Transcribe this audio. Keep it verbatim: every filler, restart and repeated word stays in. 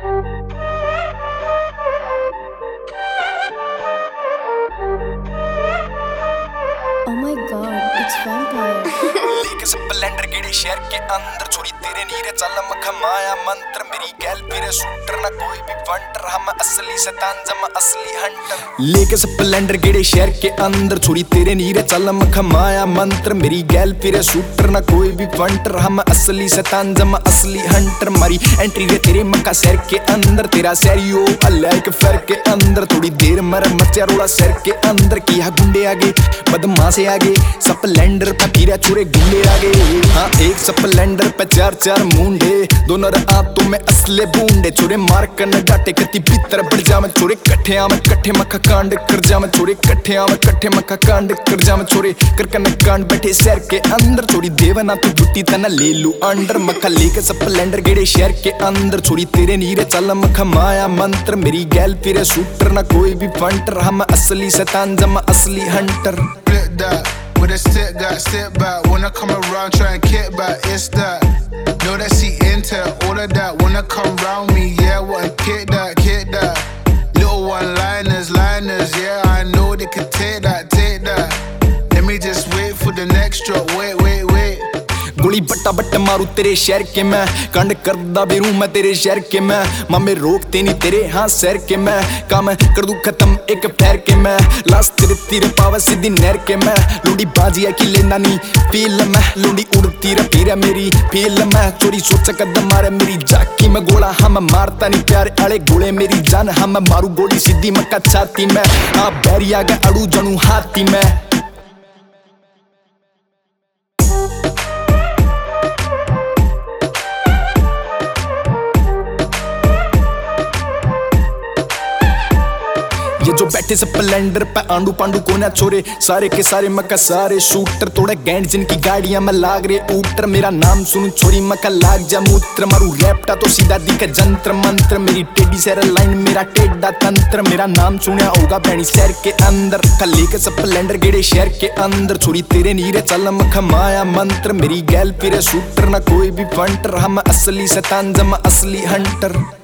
Oh my god, it's vampire. लेके Splendor गेड़े शहर के अंदर छोरी तेरे नीरे चल मखा माया मंत्र मेरी गैल फिरे शूटर ना कोई भी फंटर हम असली शैतान जमा असली हंटर। लेके स्प्लेंडर गेड़े शहर के अंदर छोरी तेरे नीरे चल मखा माया मंत्र मेरी गैल फिरे शूटर ना कोई भी फंटर हम असली शैतान जमा असली हंटर। मारी एंट्री रे तेरे मक्का शहर के अंदर तेरा सैरियो अल्लाह एक फर के अंदर थोड़ी देर मर मचा रोड़ा शहर के अंदर किया गुंडे आगे बदमाशे आगे स्प्लेंडर पे फिरा छोरे गुंडे आगे। हाँ एक स्प्लेंडर पे चार चार मुंडे दोनों रातों में असले बूंदे छोरे मार कर न डाटे कति भीतर बढ़ जा मैं छोरे कट्ठे आवे कट्ठे मक्खा कांड कर जा मैं छोरे कट्ठे आवे कट्ठे मक्खा कांड कर जा मैं छोरे कर कन कांड बैठे शहर के अंदर छोरी देवना तू जुटी तना ले लू अंडर मक्खा लेके स्प्लेंडर गेड़े शहर के अंदर छोरी तेरे नीरे चल मक्खा माया मंत्र मेरी गैल फिरे शूटर ना कोई भी फंटर हम असली शैतान जमा असली hunter. With a stick got sit back when I come around try and kick back it's that know that she into all of that when I come round me yeah what and kick that kick that little one liners liners yeah I know they could take that take that let me just wait for the next drop wait wait wait गोली बट्टा बट्टा मारू तेरे शहर के मैं कांड करदा बेरू मैं तेरे शहर के मैं मामे रोकते नहीं तेरे हाँ शहर के मैं काम कर दूं खत्म एक पैर के मैं लास्ट तेरे तीर पावा सीधी नहर के मैं लूडी बाजी की लेना नहीं फील मैं लूडी उड़ती रे पीरा मेरी फील मैं चोरी सोच कदम मारे मेरी जाकी मैं गोला हम मारता नहीं प्यार आले गोले मेरी जान हम मारू गोली सीधी मक्का छाती में आ बैरी आ गया अड़ू जनू हाथी में। ये जो बैठे स्प्लेंडर पे आंडू पांडू कोना छोरे सारे के सारे मक्का सारे शूटर थोड़ा गैंड जिनकी गाड़ियां में लाग रहे ऊटर मेरा नाम सुन छोरी मक्का लाग जा मूत्र मारू रैपटा तो सीधा दिखे जंत्र मंत्र मेरी टेडी सर लाइन मेरा टेढ़ा तंत्र मेरा नाम सुना होगा भैनी शहर के अंदर कल के स्प्लेंडर गेड़े शहर के अंदर छोरी तेरे नीरे चल मक्खा माया मंत्र मेरी गैल फिरे शूटर ना कोई भी फंटर हम असली शैतान जमा असली हंटर।